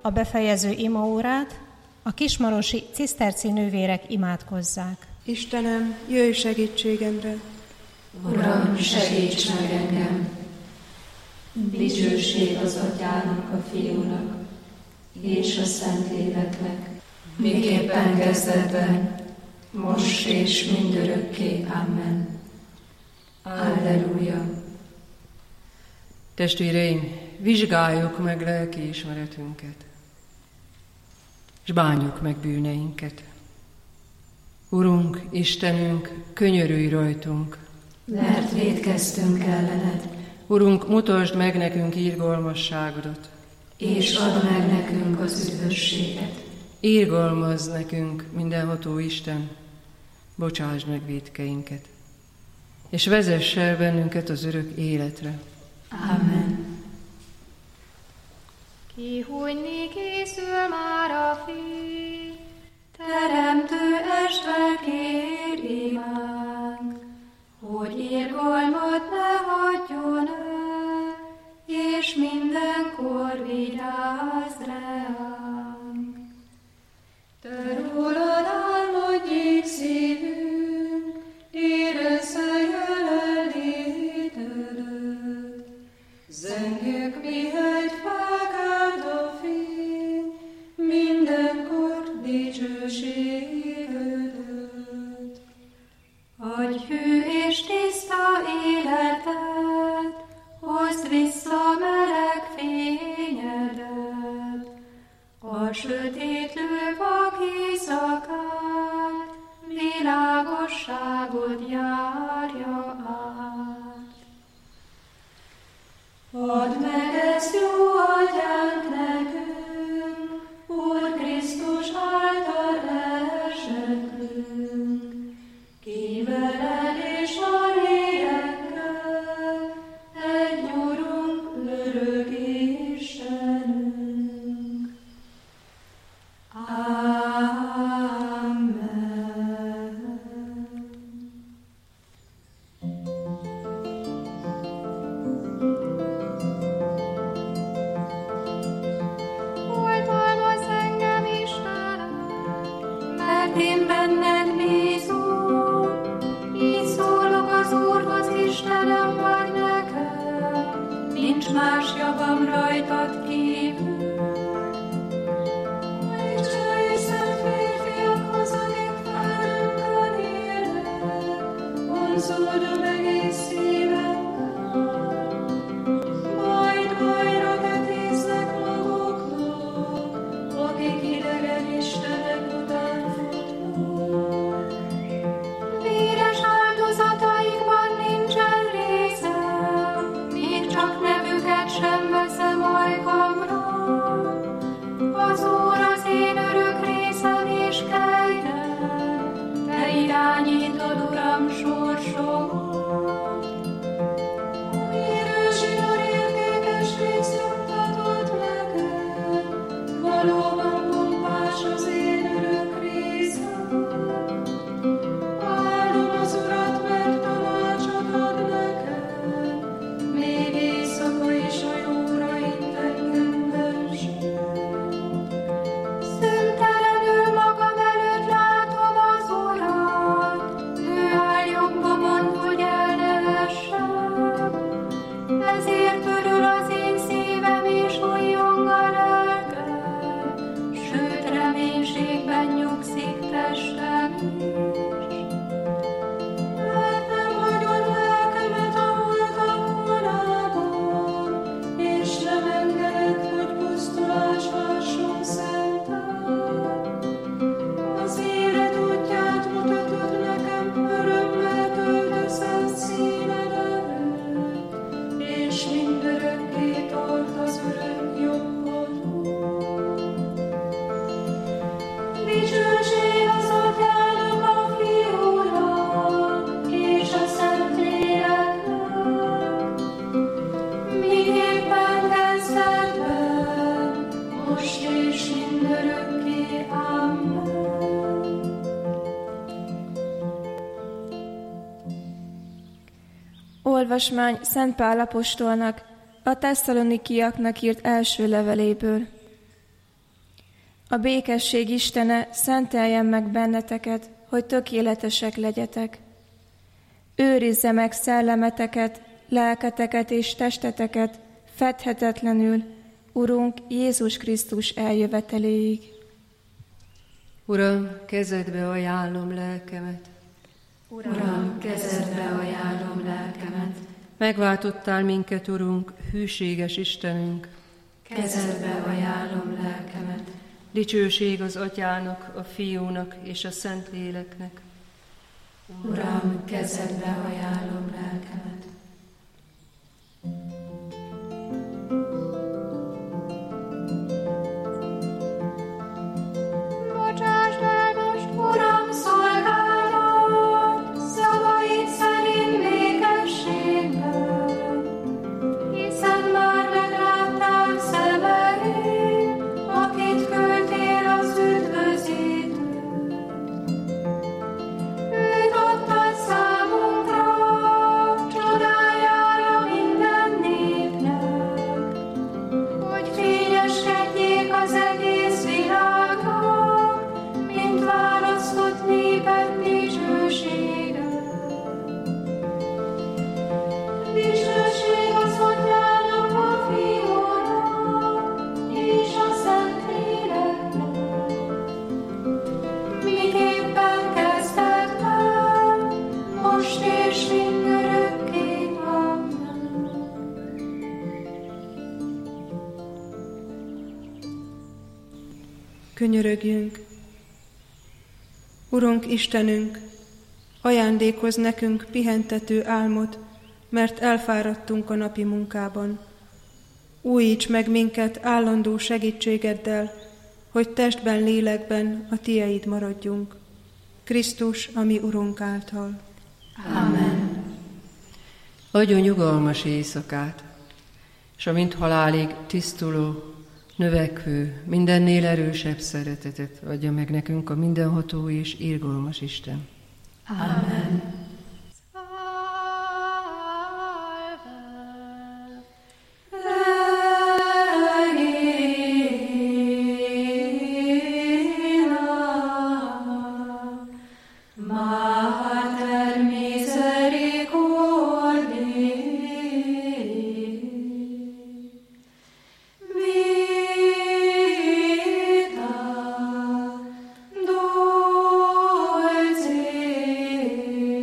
a befejező imaórát a kismarosi ciszterci nővérek imádkozzák. Istenem, jöjj segítségemre! Uram, segíts meg engem! Dicsőség az Atyának, a Fiúnak és a Szentléleknek, miképpen kezdetben, most és mindörökké. Amen. Alleluja! Testvéreim, vizsgáljuk meg lelkiismeretünket, és bánjuk meg bűneinket. Urunk, Istenünk, könyörülj rajtunk, mert vétkeztünk ellened. Urunk, mutasd meg nekünk irgalmasságodat, és add meg nekünk az üdvösséget. Irgalmazz nekünk, mindenható Isten, bocsásd meg vétkeinket, és vezess el bennünket az örök életre. Amen. Kihújni készül már a fény, Teremtő Isten, kér imánk, hogy irgalmat ne hagyjon el, és mindenkor vigyázz ránk. Te rólad álmodjék szívünk, érezze jelenlétedet. Zengjük, mihegy felkelt a fény, mindenkor dicsőségedet. Adj hű és tiszta életet, hozd vissza meleg fényedet. A sötétlő vak éjszakát, világosságod járja át. Add meg ezt jó atyánk nekünk, Úr Krisztus által esetünk, ki veled és a lélekkel, egy Urunk, örök Istenünk. Amen. oltalmazz engem, Istenem, Mert én benned bízom, így szólok az Úrhoz, Istenem vagy nekem, nincs más javam rajtad kívül. Dicsőj szent férfiakhoz, akik felünkön élnek, vonzódom egész szívemmel. Majd bajra vetéznek maguknak, akik idegen istenek után futnak. Véres áldozataikban nincsen részem, még csak nevüket sem veszem ajkamra. Az Úr az én örök részem és kegyem, te irányítod, Uram, sorsomat. Érőzsidor értékes rész juttatod nekem, valóban pompás az én örök részem. Áldom az Urat, mert tanácsot ad nekem, még éjszaka is a jóra int engem verseny. Szentelenül magam előtt látom az Urat, ő áll jobbomon, hogy el ne essem. Ezért örül az én szívem és újjong a lelkem, sőt reménységben nyugszik testem is. Mert nem hagyod lelkemet a holtak vonában, és nem engeded, hogy pusztulás hasson szentel. Az élet útját mutatod nekem, örömmel töltesz el színed előtt, és mindörökké tart az örök jobbodon. Dicsőség az Atyának, a Fiúnak és a Szentléleknek, miképpen kezdetben, most és mindörökké. Amen. Olvasmány Szent Pál apostolnak a tesszalonikiaknak írt első leveléből. A békesség Istene szenteljen meg benneteket, hogy tökéletesek legyetek. Őrizze meg szellemeteket, lelketeket és testeteket fedhetetlenül, Urunk Jézus Krisztus eljöveteléig. Uram, kezedbe ajánlom lelkemet. Uram, kezedbe ajánlom lelkemet. Megváltottál minket, Urunk, hűséges Istenünk. Kezedbe ajánlom lelkemet. Dicsőség az Atyának, a Fiúnak és a Szentléleknek. Uram, kezedbe ajánlom lelkemet. Bocsásd el most, Uram, szolgálat, szavaid szerint békességben, hiszen már megláttál szemeid, akit küldtél az üdvözítőt. Őt adtad számunkra, csodájára minden népnek, hogy fényeskedjék az egész világnak, mint választott néped dicsősége. Dicsőség az Atyának, a Fiúnak és a Szentléleknek, miképpen kezdetben, most és mindörökké. Amen. Könyörögjünk! Urunk Istenünk, ajándékozz nekünk pihentető álmot, mert elfáradtunk a napi munkában. Újíts meg minket állandó segítségeddel, hogy testben, lélekben a Tieid maradjunk. Krisztus, a mi Urunk által. Amen. Adjon nyugalmas éjszakát, és amint halálig tisztuló, növekvő, mindennél erősebb szeretetet adja meg nekünk a mindenható és irgalmas Isten. Amen. Dulce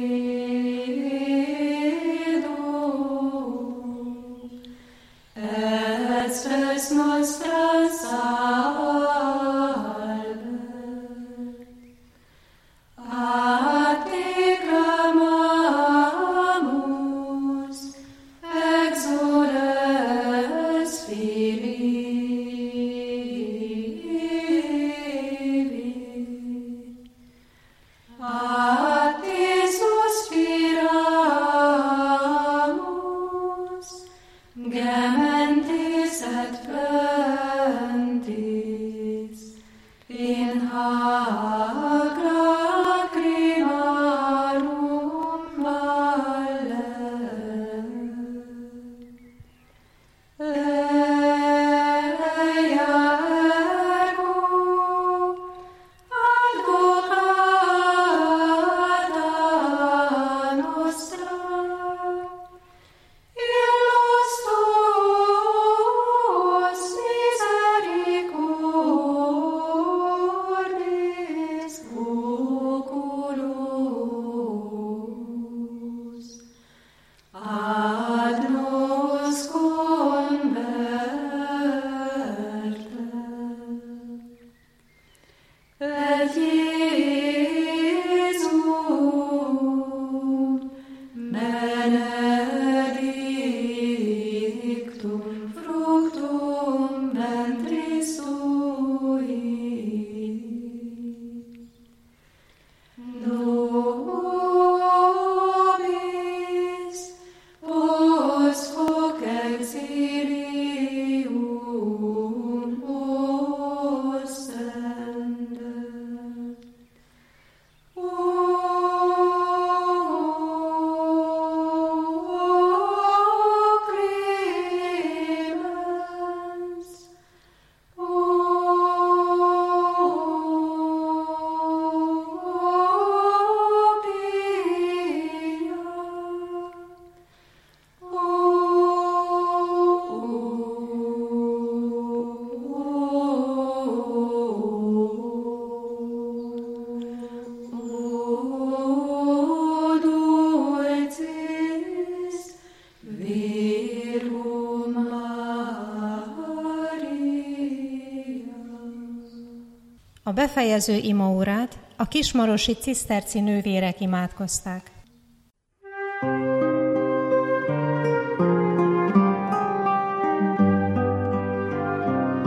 A befejező imaórát a kismarosi ciszterci nővérek imádkozták.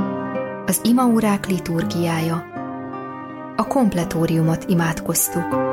Az imaórák liturgiája. A kompletóriumot imádkoztuk.